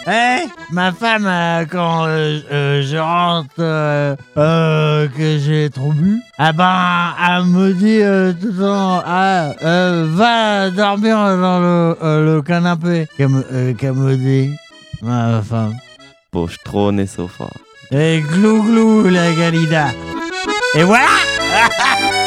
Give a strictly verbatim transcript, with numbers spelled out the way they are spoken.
Eh, ma femme, euh, quand euh, euh, je rentre, euh, euh, que j'ai trop bu, ah ben, elle me dit euh, tout le temps, ah, euh, va dormir dans le, euh, le canapé. Qu'elle me, euh, qu'elle me dit, ma femme. Postrone Sofa. Et glou glou la galida. Et voilà.